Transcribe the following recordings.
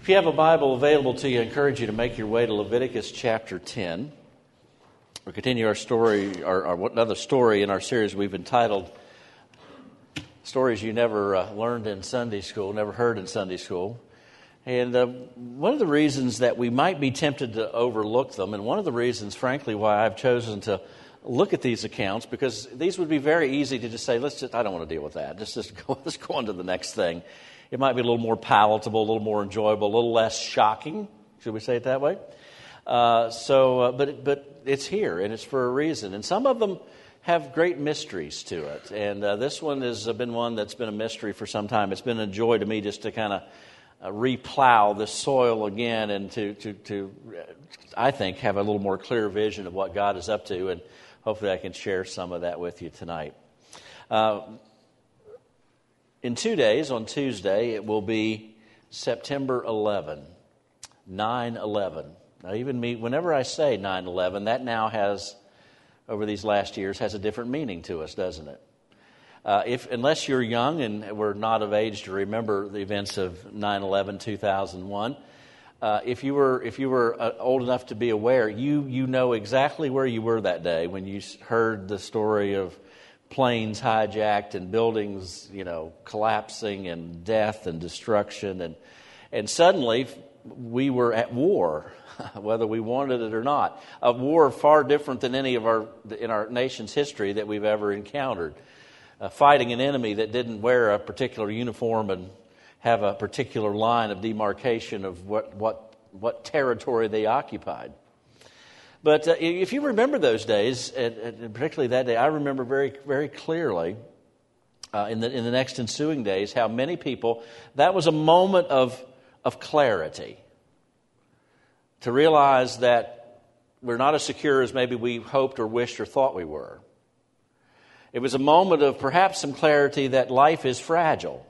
If you have a Bible available to you, I encourage you to make your way to Leviticus chapter 10. We'll continue our story, or another story in our series we've entitled Stories You Never Learned in Sunday School, Never Heard in Sunday School. And one of the reasons that we might be tempted to overlook them, and one of the reasons, frankly, why I've chosen to look at these accounts, because these would be very easy to just say, I don't want to deal with that. Let's go on to the next thing. It might be a little more palatable, a little more enjoyable, a little less shocking. Should we say it that way? But it's here, and it's for a reason. And some of them have great mysteries to it. And this one has been one that's been a mystery for some time. It's been a joy to me just to kind of replow the soil again and to I think, have a little more clear vision of what God is up to. And hopefully I can share some of that with you tonight. In 2 days, on Tuesday, it will be September 11, 9/11. Now, even me, whenever I say 9/11, that now has, over these last years, has a different meaning to us, doesn't it? Unless you're young and we're not of age to remember the events of 9/11, 2001, if you were old enough to be aware, you know exactly where you were that day when you heard the story of planes hijacked and buildings, collapsing and death and destruction. And suddenly we were at war, whether we wanted it or not. A war far different than any in our nation's history that we've ever encountered. Fighting an enemy that didn't wear a particular uniform and have a particular line of demarcation of what territory they occupied. But if you remember those days, and particularly that day, I remember very, very clearly in the next ensuing days how many people, that was a moment of clarity. To realize that we're not as secure as maybe we hoped or wished or thought we were. It was a moment of perhaps some clarity that life is fragile.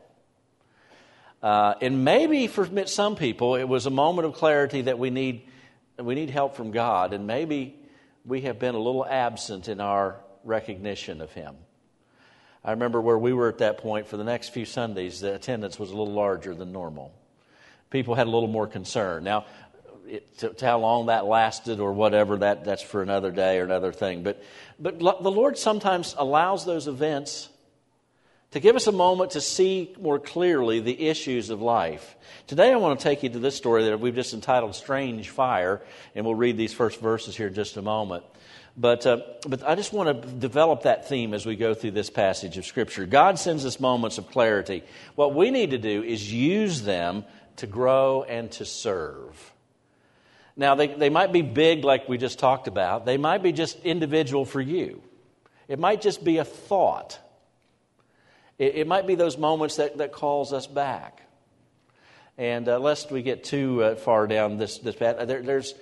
And maybe for some people, it was a moment of clarity that we need help from God, and maybe we have been a little absent in our recognition of Him. I remember where we were at that point. For the next few Sundays, the attendance was a little larger than normal. People had a little more concern. Now, to how long that lasted or whatever, that's for another day or another thing. But the Lord sometimes allows those events to give us a moment to see more clearly the issues of life. Today I want to take you to this story that we've just entitled Strange Fire, and we'll read these first verses here in just a moment. But I just want to develop that theme as we go through this passage of Scripture. God sends us moments of clarity. What we need to do is use them to grow and to serve. Now, they might be big like we just talked about. They might be just individual for you. It might just be a thought. It might be those moments that calls us back. And lest we get too far down this path,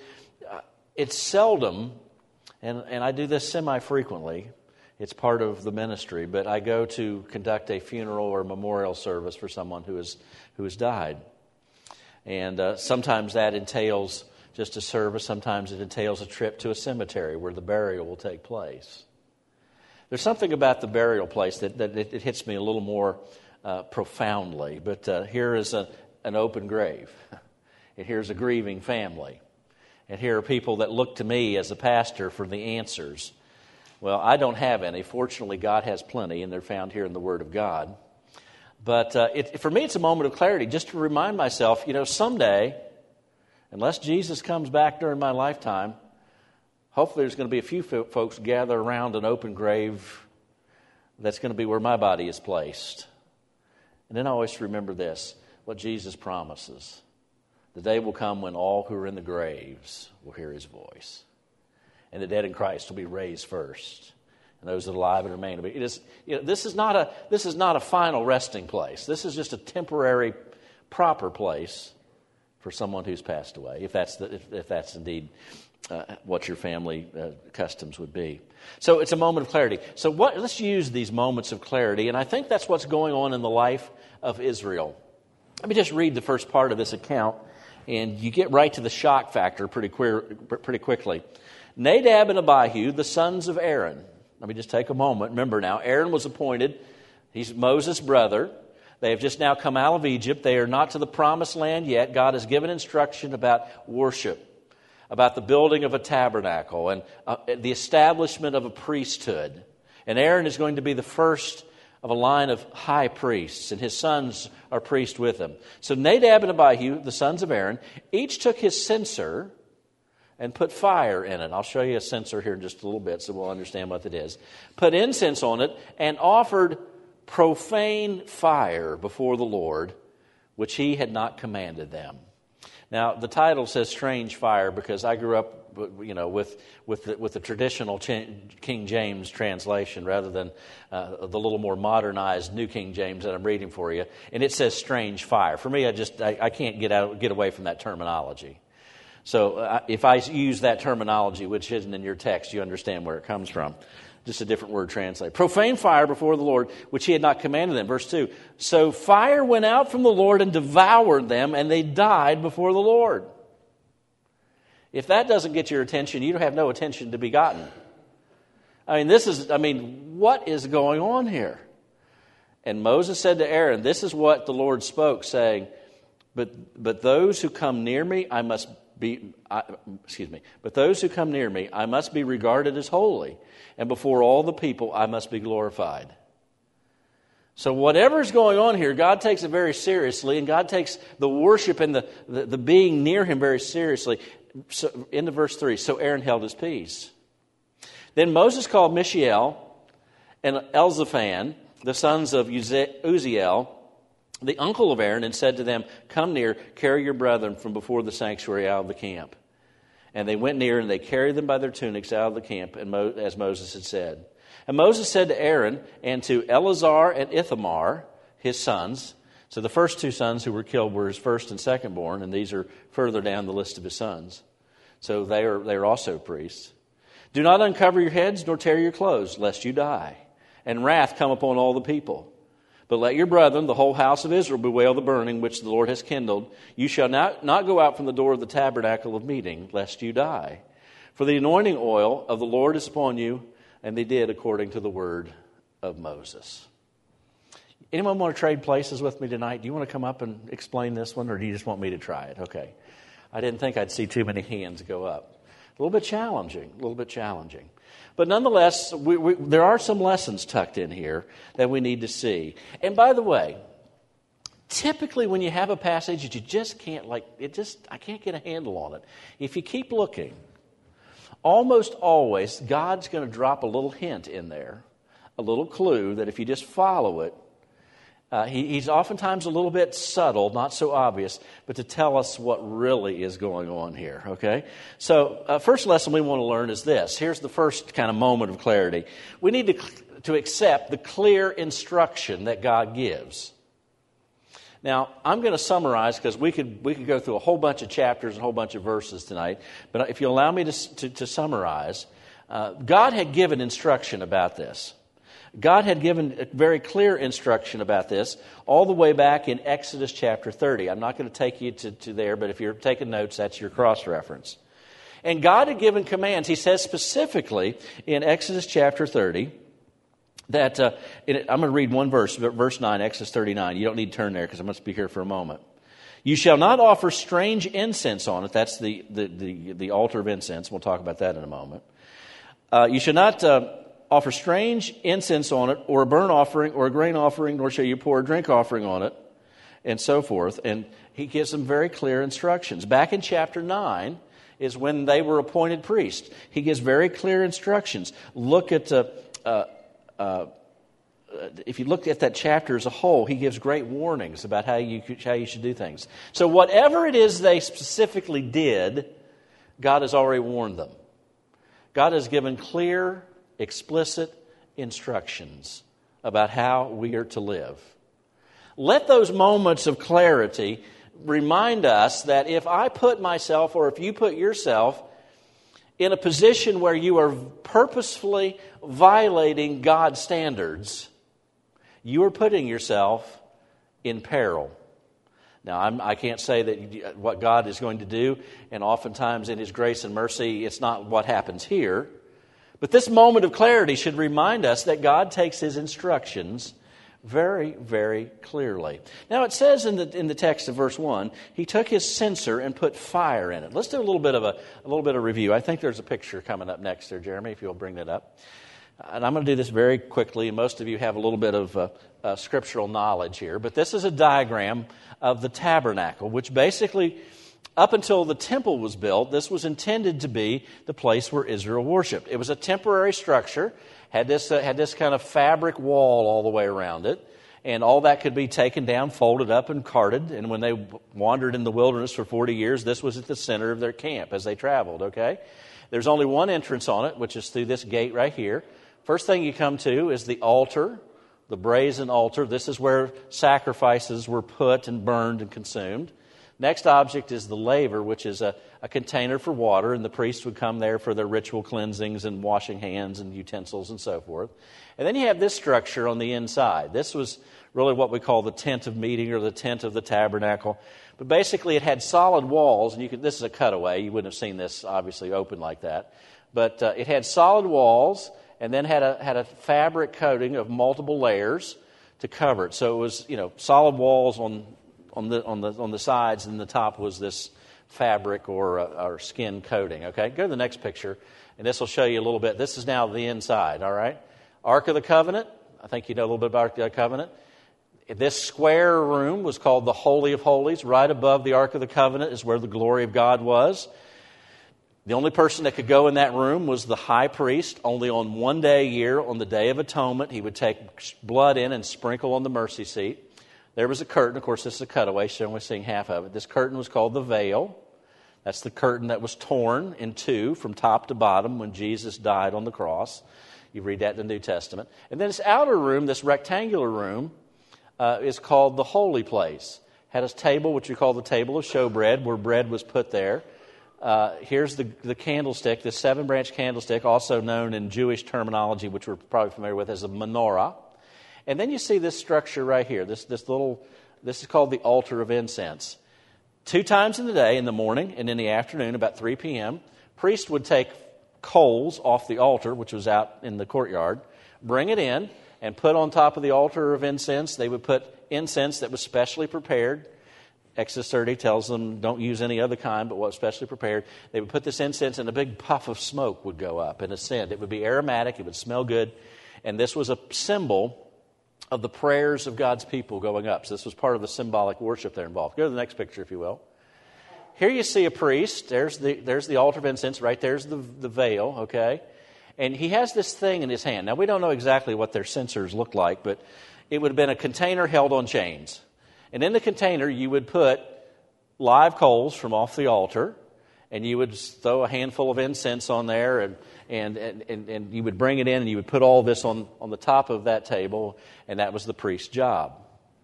it's seldom, and I do this semi-frequently, it's part of the ministry, but I go to conduct a funeral or memorial service for someone who has died. And sometimes that entails just a service, sometimes it entails a trip to a cemetery where the burial will take place. There's something about the burial place that it hits me a little more profoundly. But here is an open grave. And here's a grieving family. And here are people that look to me as a pastor for the answers. Well, I don't have any. Fortunately, God has plenty, and they're found here in the Word of God. But for me, it's a moment of clarity just to remind myself, someday, unless Jesus comes back during my lifetime, hopefully there's going to be a few folks gather around an open grave that's going to be where my body is placed. And then I always remember this, what Jesus promises. The day will come when all who are in the graves will hear His voice. And the dead in Christ will be raised first. And those that are alive and remain. This is not a final resting place. This is just a temporary, proper place for someone who's passed away, if that's indeed what your family customs would be. So it's a moment of clarity. So let's use these moments of clarity, and I think that's what's going on in the life of Israel. Let me just read the first part of this account, and you get right to the shock factor pretty quickly. Nadab and Abihu, the sons of Aaron. Let me just take a moment. Remember now, Aaron was appointed. He's Moses' brother. They have just now come out of Egypt. They are not to the promised land yet. God has given instruction about worship, about the building of a tabernacle, and the establishment of a priesthood. And Aaron is going to be the first of a line of high priests, and his sons are priests with him. So Nadab and Abihu, the sons of Aaron, each took his censer and put fire in it. I'll show you a censer here in just a little bit so we'll understand what it is. Put incense on it and offered profane fire before the Lord, which he had not commanded them. Now, the title says strange fire because I grew up, with the traditional King James translation rather than the little more modernized New King James that I'm reading for you. And it says strange fire. For me, I can't get away from that terminology. So if I use that terminology, which isn't in your text, you understand where it comes from. Just a different word translated. Profane fire before the Lord, which he had not commanded them. Verse 2. So fire went out from the Lord and devoured them, and they died before the Lord. If that doesn't get your attention, you have no attention to be gotten. What is going on here? And Moses said to Aaron, this is what the Lord spoke, saying, But those who come near me, I must be regarded as holy, and before all the people I must be glorified. So whatever's going on here, God takes it very seriously, and God takes the worship and the being near him very seriously. So, into verse 3, so Aaron held his peace. Then Moses called Mishael and Elzaphan, the sons of Uzziel, the uncle of Aaron, and said to them, come near, carry your brethren from before the sanctuary out of the camp. And they went near, and they carried them by their tunics out of the camp, as Moses had said. And Moses said to Aaron and to Eleazar and Ithamar, his sons. So the first two sons who were killed were his first and second born, and these are further down the list of his sons. So they are also priests. Do not uncover your heads, nor tear your clothes, lest you die, and wrath come upon all the people. But let your brethren, the whole house of Israel, bewail the burning which the Lord has kindled. You shall not go out from the door of the tabernacle of meeting, lest you die. For the anointing oil of the Lord is upon you. And they did according to the word of Moses. Anyone want to trade places with me tonight? Do you want to come up and explain this one, or do you just want me to try it? Okay. I didn't think I'd see too many hands go up. A little bit challenging. But nonetheless, there are some lessons tucked in here that we need to see. And by the way, typically when you have a passage that you just can't, I can't get a handle on it. If you keep looking, almost always God's going to drop a little hint in there, a little clue that if you just follow it, he's oftentimes a little bit subtle, not so obvious, but to tell us what really is going on here, okay? So first lesson we want to learn is this. Here's the first kind of moment of clarity. We need to accept the clear instruction that God gives. Now, I'm going to summarize because we could go through a whole bunch of chapters and a whole bunch of verses tonight, but if you allow me to summarize, God had given instruction about this. God had given a very clear instruction about this all the way back in Exodus chapter 30. I'm not going to take you to there, but if you're taking notes, that's your cross-reference. And God had given commands. He says specifically in Exodus chapter 30 that, I'm going to read one verse, verse 9, Exodus 39. You don't need to turn there because I must be here for a moment. You shall not offer strange incense on it. That's the altar of incense. We'll talk about that in a moment. You shall not offer strange incense on it, or a burnt offering, or a grain offering, nor shall you pour a drink offering on it, and so forth. And he gives them very clear instructions. Back in chapter 9 is when they were appointed priests. He gives very clear instructions. Look at, if you look at that chapter as a whole, he gives great warnings about how you should do things. So whatever it is they specifically did, God has already warned them. God has given clear, explicit instructions about how we are to live. Let those moments of clarity remind us that if I put myself, or if you put yourself, in a position where you are purposefully violating God's standards, you are putting yourself in peril. Now, I can't say that what God is going to do, and oftentimes in His grace and mercy, it's not what happens here. But this moment of clarity should remind us that God takes His instructions very, very clearly. Now it says in the text of verse 1, he took his censer and put fire in it. Let's do a little bit of review. I think there's a picture coming up next there, Jeremy, if you'll bring that up. And I'm going to do this very quickly, and most of you have a little bit of scriptural knowledge here. But this is a diagram of the tabernacle, which basically, up until the temple was built, this was intended to be the place where Israel worshiped. It was a temporary structure, had this kind of fabric wall all the way around it, and all that could be taken down, folded up, and carted. And when they wandered in the wilderness for 40 years, this was at the center of their camp as they traveled, okay? There's only one entrance on it, which is through this gate right here. First thing you come to is the altar, the brazen altar. This is where sacrifices were put and burned and consumed. Next object is the laver, which is a container for water, and the priests would come there for their ritual cleansings and washing hands and utensils and so forth. And then you have this structure on the inside. This was really what we call the tent of meeting or the tent of the tabernacle. But basically it had solid walls, and this is a cutaway. You wouldn't have seen this obviously open like that. But it had solid walls, and then had a fabric coating of multiple layers to cover it. So it was, solid walls on the sides, and the top was this fabric or skin coating. Okay, go to the next picture, and this will show you a little bit. This is now the inside. All right, Ark of the Covenant. I think you know a little bit about Ark of the Covenant. This square room was called the Holy of Holies. Right above the Ark of the Covenant is where the glory of God was. The only person that could go in that room was the high priest. Only on one day a year, on the Day of Atonement, he would take blood in and sprinkle on the mercy seat. There was a curtain. Of course, this is a cutaway, so we're seeing half of it. This curtain was called the veil. That's the curtain that was torn in two from top to bottom when Jesus died on the cross. You read that in the New Testament. And then this outer room, this rectangular room, is called the holy place. Had a table, which we call the table of showbread, where bread was put there. Here's the candlestick, the 7-branch candlestick, also known in Jewish terminology, which we're probably familiar with as a menorah. And then you see this structure right here. This is called the altar of incense. 2 times in the day, in the morning and in the afternoon, about 3 p.m., priest would take coals off the altar, which was out in the courtyard, bring it in, and put on top of the altar of incense. They would put incense that was specially prepared. Exodus 30 tells them don't use any other kind but what was specially prepared. They would put this incense and a big puff of smoke would go up and ascend. It would be aromatic. It would smell good. And this was a symbol of the prayers of God's people going up. So this was part of the symbolic worship there involved. Go to the next picture, if you will. Here you see a priest. There's the altar of incense. Right there's the veil, okay? And he has this thing in his hand. Now, we don't know exactly what their censers look like, but it would have been a container held on chains. And in the container, you would put live coals from off the altar, and you would throw a handful of incense on there, and you would bring it in, and you would put all this on the top of that table, and that was the priest's job.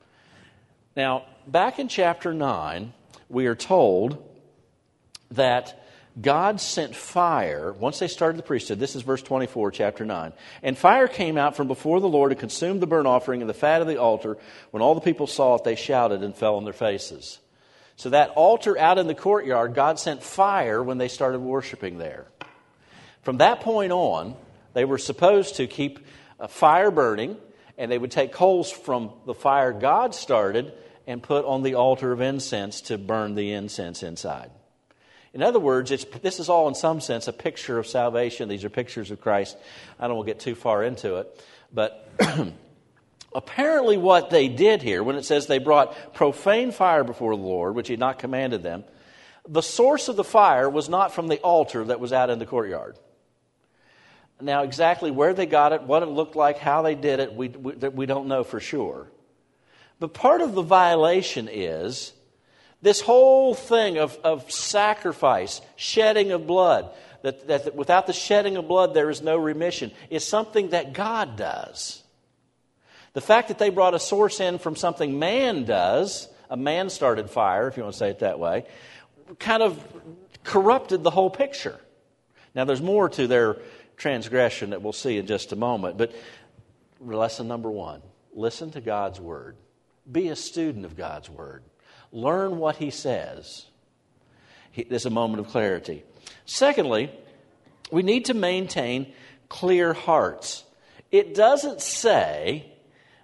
Now, back in chapter 9, we are told that God sent fire, once they started the priesthood. This is verse 24, chapter 9. And fire came out from before the Lord and consumed the burnt offering and the fat of the altar. When all the people saw it, they shouted and fell on their faces. So that altar out in the courtyard, God sent fire when they started worshiping there. From that point on, they were supposed to keep a fire burning, and they would take coals from the fire God started and put on the altar of incense to burn the incense inside. In other words, this is all in some sense a picture of salvation. These are pictures of Christ. I don't want to get too far into it. But apparently what they did here, when it says they brought profane fire before the Lord, which he had not commanded them, the source of the fire was not from the altar that was out in the courtyard. Now, exactly where they got it, what it looked like, how they did it, we don't know for sure. But part of the violation is this whole thing of sacrifice, shedding of blood, that without the shedding of blood there is no remission, is something that God does. The fact that they brought a source in from something man does, a man-started fire, if you want to say it that way, kind of corrupted the whole picture. Now, there's more to their transgression that we'll see in just a moment, but lesson number 1, listen to God's Word. Be a student of God's Word. Learn what he says. There's a moment of clarity. Secondly, we need to maintain clear hearts. It doesn't say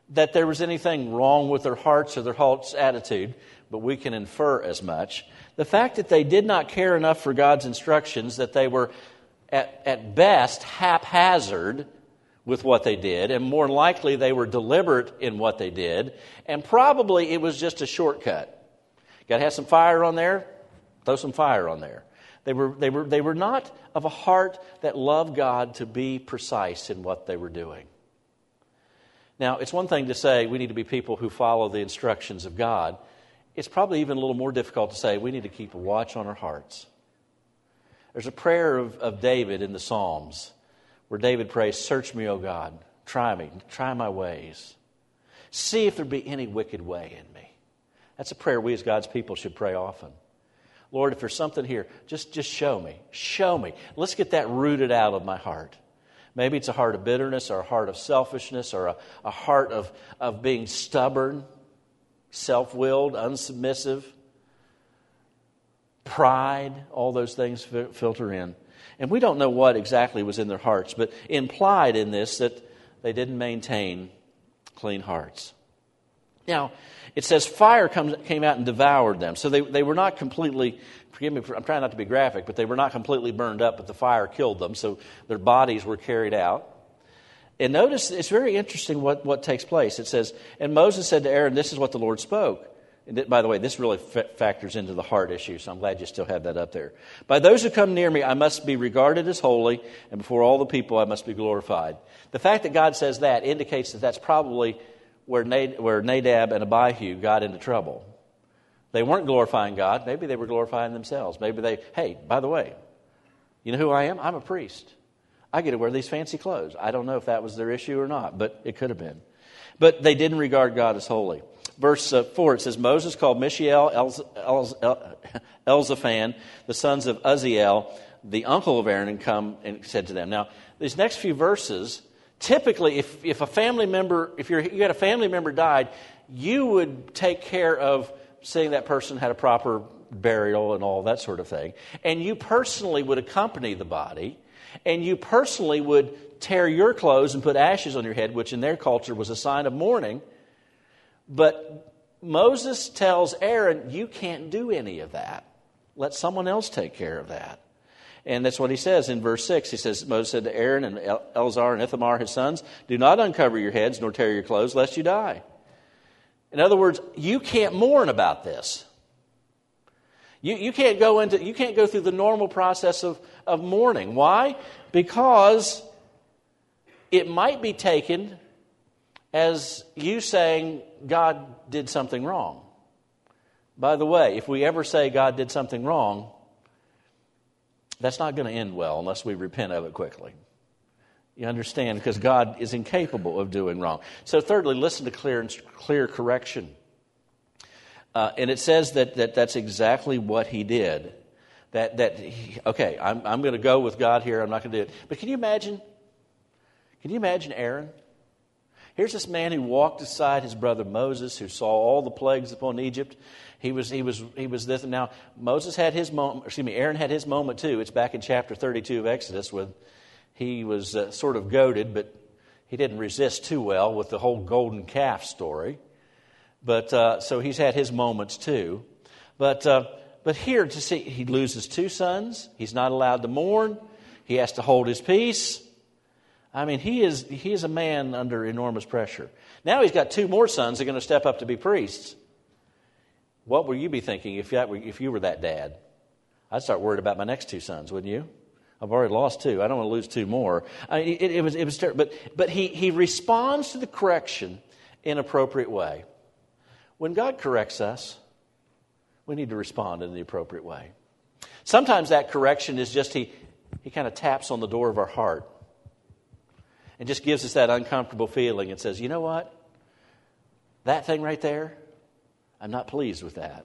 that there was anything wrong with their hearts or their heart's attitude, but we can infer as much. The fact that they did not care enough for God's instructions, that they were at best haphazard with what they did, and more likely they were deliberate in what they did, and probably it was just a shortcut. Got to have some fire on there? Throw some fire on there. They were not of a heart that loved God to be precise in what they were doing. Now, it's one thing to say we need to be people who follow the instructions of God. It's probably even a little more difficult to say we need to keep a watch on our hearts. There's a prayer of David in the Psalms where David prays, "Search me, O God, try me, try my ways. See if there be any wicked way in me." That's a prayer we as God's people should pray often. Lord, if there's something here, just show me. Show me. Let's get that rooted out of my heart. Maybe it's a heart of bitterness or a heart of selfishness or a heart of being stubborn, self-willed, unsubmissive, pride. All those things filter in. And we don't know what exactly was in their hearts, but implied in this that they didn't maintain clean hearts. Now, it says fire came out and devoured them. So they were not completely, forgive me, I'm trying not to be graphic, but they were not completely burned up, but the fire killed them. So their bodies were carried out. And notice, it's very interesting what takes place. It says, "And Moses said to Aaron, this is what the Lord spoke." And by the way, this really factors into the heart issue, so I'm glad you still have that up there. "By those who come near me, I must be regarded as holy, and before all the people I must be glorified." The fact that God says that indicates that that's probably where Nadab and Abihu got into trouble. They weren't glorifying God. Maybe they were glorifying themselves. Maybe hey, by the way, you know who I am? I'm a priest. I get to wear these fancy clothes. I don't know if that was their issue or not, but it could have been. But they didn't regard God as holy. Verse 4, it says, "Moses called Mishael, Elzaphan, the sons of Uzziel, the uncle of Aaron, and come and said to them." Now, these next few verses, typically, if a family member, if you had a family member died, you would take care of seeing that person had a proper burial and all that sort of thing. And you personally would accompany the body, and you personally would tear your clothes and put ashes on your head, which in their culture was a sign of mourning. But Moses tells Aaron, you can't do any of that. Let someone else take care of that. And that's what he says in verse 6. He says, Moses said to Aaron and Eleazar and Ithamar, his sons, "Do not uncover your heads nor tear your clothes, lest you die." In other words, you can't mourn about this. You can't go through the normal process of mourning. Why? Because it might be taken as you saying God did something wrong. By the way, if we ever say God did something wrong, that's not going to end well unless we repent of it quickly. You understand? Because God is incapable of doing wrong. So thirdly, listen to clear correction. And it says that's exactly what he did. I'm going to go with God here. I'm not going to do it. But can you imagine Aaron? Here's this man who walked beside his brother Moses, who saw all the plagues upon Egypt. He was this. Now Moses had his moment. Aaron had his moment too. It's back in chapter 32 of Exodus when he was sort of goaded, but he didn't resist too well with the whole golden calf story. But so he's had his moments too. But here to see, he loses two sons. He's not allowed to mourn. He has to hold his peace. I mean, he is a man under enormous pressure. Now he's got two more sons that are going to step up to be priests. What would you be thinking if you were that dad? I'd start worried about my next two sons, wouldn't you? I've already lost two. I don't want to lose two more. It was terrible. But he responds to the correction in an appropriate way. When God corrects us, we need to respond in the appropriate way. Sometimes that correction is just he kind of taps on the door of our heart and just gives us that uncomfortable feeling and says, you know what? That thing right there, I'm not pleased with that.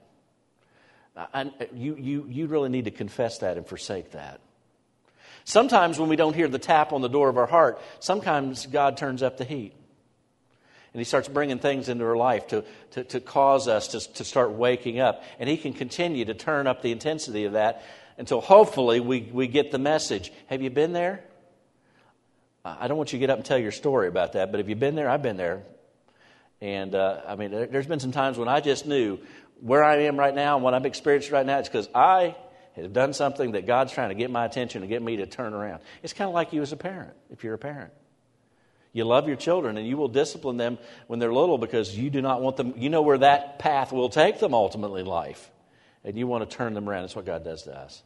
You really need to confess that and forsake that. Sometimes when we don't hear the tap on the door of our heart, sometimes God turns up the heat. And he starts bringing things into our life to cause us to start waking up. And he can continue to turn up the intensity of that until hopefully we get the message. Have you been there? I don't want you to get up and tell your story about that, but have you been there? I've been there. And there's been some times when I just knew where I am right now and what I'm experiencing right now. It's because I have done something that God's trying to get my attention and get me to turn around. It's kind of like you as a parent, if you're a parent. You love your children and you will discipline them when they're little because you do not want them, you know where that path will take them ultimately in life. And you want to turn them around. That's what God does to us.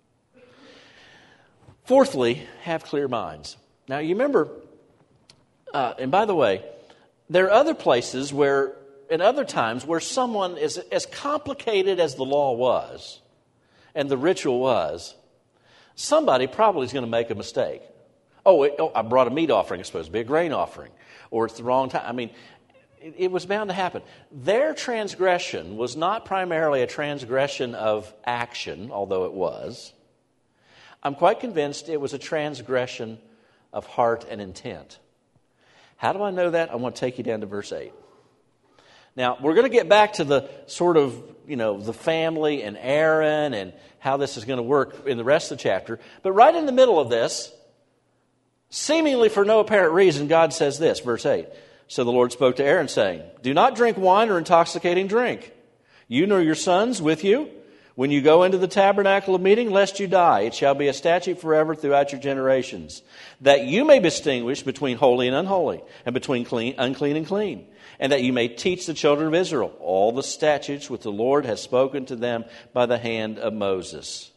Fourthly, have clear minds. Now you remember, and by the way, there are other places where, in other times, where someone is as complicated as the law was and the ritual was, somebody probably is going to make a mistake. I brought a meat offering. It's supposed to be a grain offering. Or it's the wrong time. It was bound to happen. Their transgression was not primarily a transgression of action, although it was. I'm quite convinced it was a transgression of heart and intent. How do I know that? I want to take you down to verse 8. Now, we're going to get back to the sort of, the family and Aaron and how this is going to work in the rest of the chapter. But right in the middle of this, seemingly for no apparent reason, God says this, verse 8. So the Lord spoke to Aaron, saying, do not drink wine or intoxicating drink. You nor your sons with you, when you go into the tabernacle of meeting, lest you die. It shall be a statute forever throughout your generations, that you may distinguish between holy and unholy, and between unclean and clean, and that you may teach the children of Israel all the statutes which the Lord has spoken to them by the hand of Moses.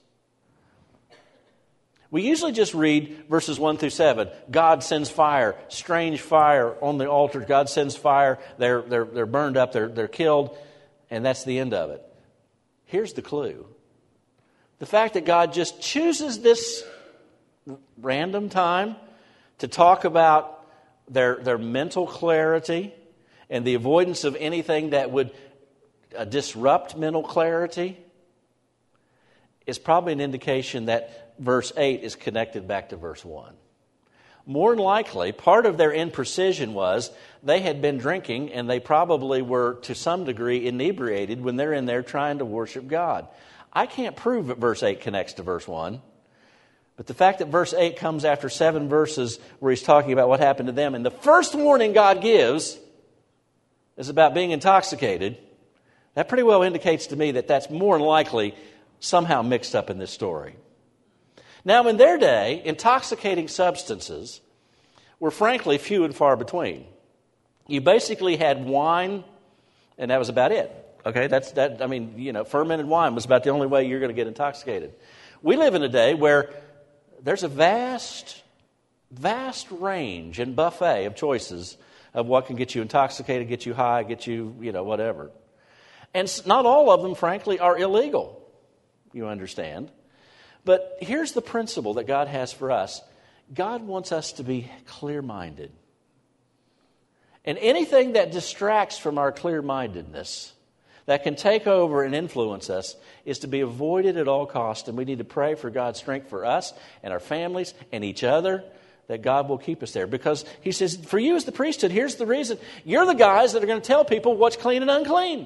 We usually just read verses 1 through 7. God sends fire, strange fire on the altar. God sends fire. They're burned up. They're killed, and that's the end of it. Here's the clue. The fact that God just chooses this random time to talk about their mental clarity and the avoidance of anything that would disrupt mental clarity is probably an indication that verse 8 is connected back to verse 1. More than likely, part of their imprecision was they had been drinking and they probably were to some degree inebriated when they're in there trying to worship God. I can't prove that verse 8 connects to verse 1, but the fact that verse 8 comes after 7 verses where he's talking about what happened to them, and the first warning God gives is about being intoxicated, that pretty well indicates to me that that's more than likely somehow mixed up in this story. Now, in their day, intoxicating substances were frankly few and far between. You basically had wine, and that was about it. Okay, fermented wine was about the only way you're going to get intoxicated. We live in a day where there's a vast range and buffet of choices of what can get you intoxicated, get you high, get you, whatever. And not all of them, frankly, are illegal, you understand. But here's the principle that God has for us. God wants us to be clear-minded. And anything that distracts from our clear-mindedness, that can take over and influence us, is to be avoided at all costs. And we need to pray for God's strength for us and our families and each other, that God will keep us there. Because he says, for you as the priesthood, here's the reason. You're the guys that are going to tell people what's clean and unclean.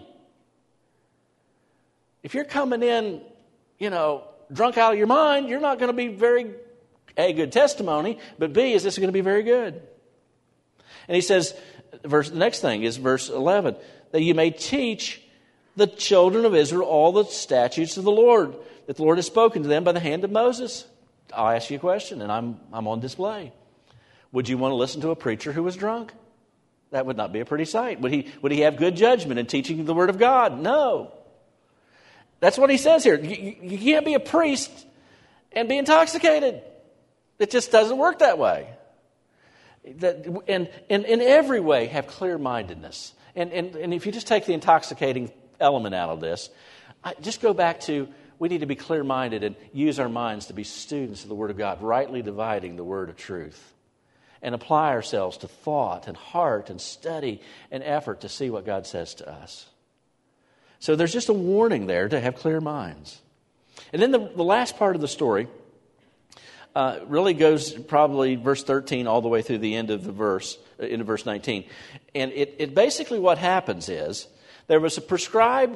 If you're coming in, drunk out of your mind, you're not going to be very, A, good testimony, but B, is this going to be very good? And he says, the next thing is verse 11, that you may teach the children of Israel all the statutes of the Lord, that the Lord has spoken to them by the hand of Moses. I'll ask you a question, and I'm on display. Would you want to listen to a preacher who was drunk? That would not be a pretty sight. Would he have good judgment in teaching the Word of God? No. That's what he says here. You can't be a priest and be intoxicated. It just doesn't work that way. And in every way, have clear-mindedness. And if you just take the intoxicating element out of this, just go back to, we need to be clear-minded and use our minds to be students of the Word of God, rightly dividing the word of truth, and apply ourselves to thought and heart and study and effort to see what God says to us. So there's just a warning there to have clear minds. And then the last part of the story really goes probably verse 13 all the way through the end of the verse, into verse 19. And it basically what happens is there was a prescribed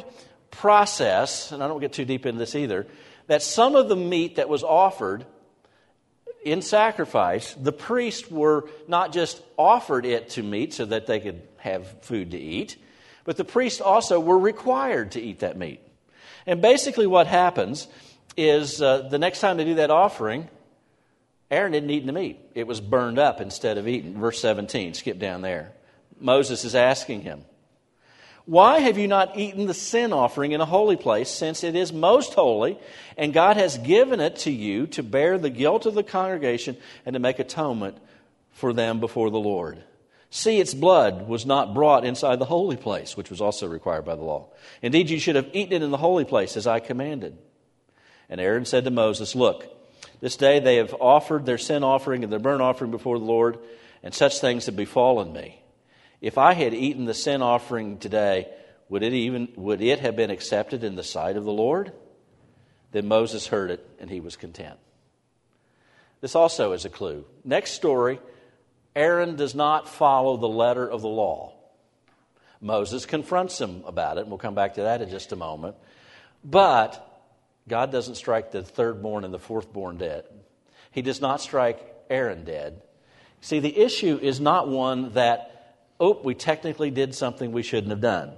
process, and I don't get too deep into this either, that some of the meat that was offered, in sacrifice, the priests were not just offered it to meat so that they could have food to eat, but the priests also were required to eat that meat. And basically what happens is the next time they do that offering, Aaron didn't eat the meat. It was burned up instead of eaten. Verse 17, skip down there. Moses is asking him, "Why have you not eaten the sin offering in a holy place, since it is most holy, and God has given it to you to bear the guilt of the congregation and to make atonement for them before the Lord? See, its blood was not brought inside the holy place," which was also required by the law. "Indeed, you should have eaten it in the holy place, as I commanded." And Aaron said to Moses, "Look, this day they have offered their sin offering and their burnt offering before the Lord, and such things have befallen me. If I had eaten the sin offering today, would it have been accepted in the sight of the Lord?" Then Moses heard it, and he was content. This also is a clue. Next story, Aaron does not follow the letter of the law. Moses confronts him about it, and we'll come back to that in just a moment. But God doesn't strike the thirdborn and the fourthborn dead. He does not strike Aaron dead. See, the issue is not one that, we technically did something we shouldn't have done.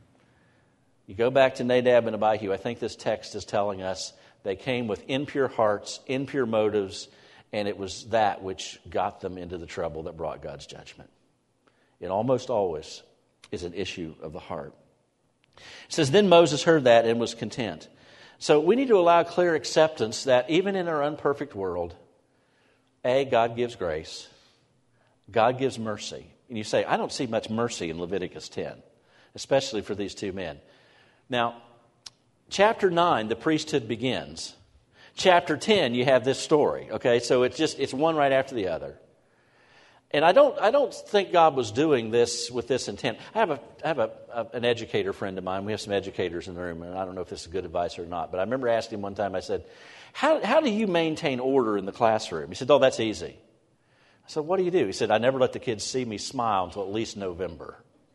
You go back to Nadab and Abihu, I think this text is telling us they came with impure hearts, impure motives, and it was that which got them into the trouble that brought God's judgment. It almost always is an issue of the heart. It says, then Moses heard that and was content. So we need to allow clear acceptance that even in our imperfect world, God gives grace. God gives mercy. And you say, I don't see much mercy in Leviticus 10, especially for these two men. Now, chapter 9, the priesthood begins. Chapter 10, you have this story. Okay, so it's one right after the other. And I don't think God was doing this with this intent. I have an educator friend of mine. We have some educators in the room, and I don't know if this is good advice or not. But I remember asking him one time. I said, "How do you maintain order in the classroom?" He said, "Oh, that's easy." I said, "What do you do?" He said, "I never let the kids see me smile until at least November."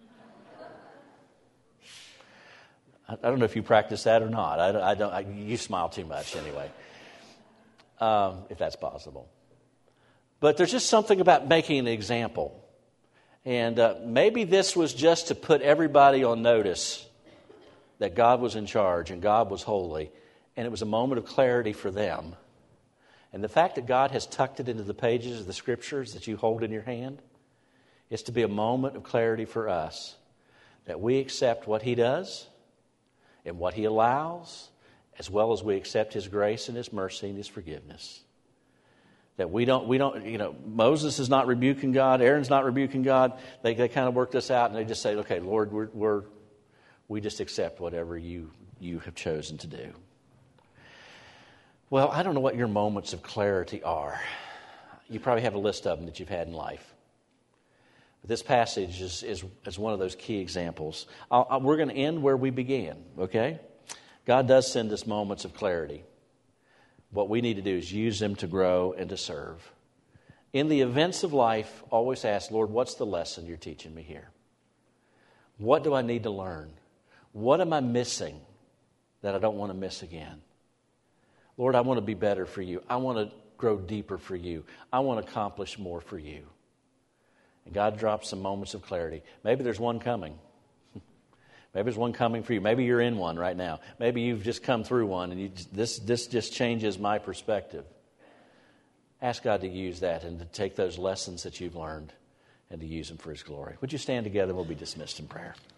I don't know if you practice that or not. I don't. You smile too much anyway, if that's possible. But there's just something about making an example. And maybe this was just to put everybody on notice that God was in charge and God was holy. And it was a moment of clarity for them. And the fact that God has tucked it into the pages of the Scriptures that you hold in your hand is to be a moment of clarity for us. That we accept what He does and what He allows, as well as we accept His grace and His mercy and His forgiveness. That we don't, Moses is not rebuking God, Aaron's not rebuking God. They kind of work this out and they just say, okay, Lord, we just accept whatever you have chosen to do. Well, I don't know what your moments of clarity are. You probably have a list of them that you've had in life. But this passage is one of those key examples. We're going to end where we began, okay? God does send us moments of clarity. What we need to do is use them to grow and to serve. In the events of life, always ask, Lord, what's the lesson you're teaching me here? What do I need to learn? What am I missing that I don't want to miss again? Lord, I want to be better for you. I want to grow deeper for you. I want to accomplish more for you. And God drops some moments of clarity. Maybe there's one coming. Maybe there's one coming for you. Maybe you're in one right now. Maybe you've just come through one and this just changes my perspective. Ask God to use that and to take those lessons that you've learned and to use them for His glory. Would you stand together and we'll be dismissed in prayer.